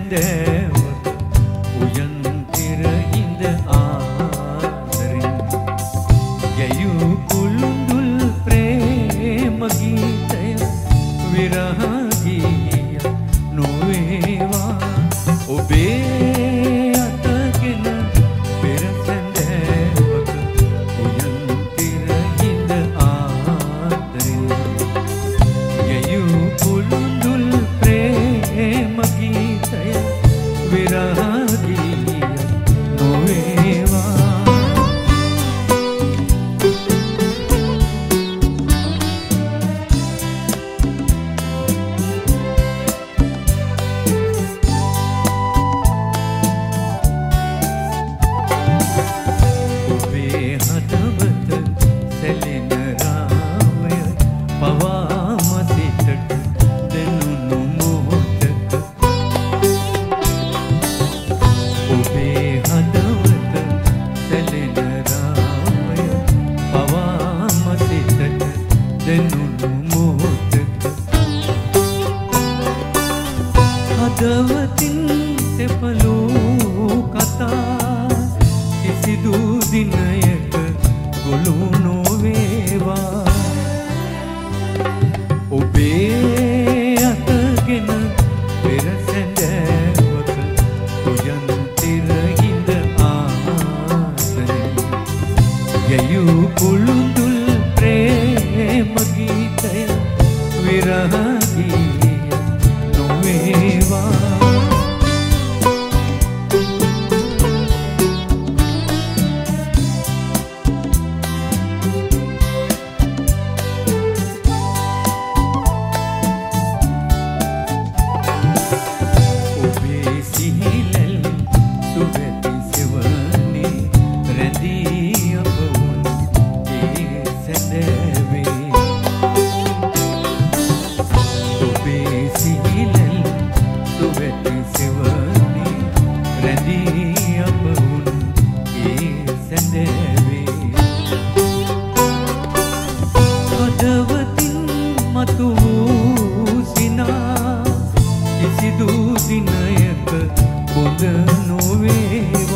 සැඳෑවක උයන්තිර ඉඳ ආදරෙන් ගැයූ කුළුඳුල් ප්‍රේම ගීතය විරහ ගීය නොවේවා ඔබේ අතගෙන පෙර සැඳෑවක උයන්තිර ඉඳ ආදරෙන් ගැයූ කුළුඳුල් ප්‍රේම ගීතය විරහ ගීය නොවේවා ඔබේ හදවත සැලෙන රාවය පවාම සිතට දෙනුණු මොහොතක ඔබේ හදවත සැලෙන රාවය පවාම සිතට දෙනුණු මොහොතක හදවතින් තෙපලූ කතා කිසිදු දිනයක ගොළු නොවේවා ඔබේ අතගෙන පෙර සැඳෑවක උයන්තිර ඉඳ ආදරෙන් ගැයූ කුළුඳුල් ප්‍රේම ගීතය විරහ ගීය නොවේවා ඔබේ සිහිලෙල් සුවැති සෙවනේ රැඳී අප වුන් ඒ සැඳෑවේ ඔබේ සිහිලෙල් සුවැති සෙවනේ රැඳී අප වුන් ඒ සැඳෑවේ හදවතින් මතු වූ සිනා කිසිදු දිනයක බොඳ නොවේවා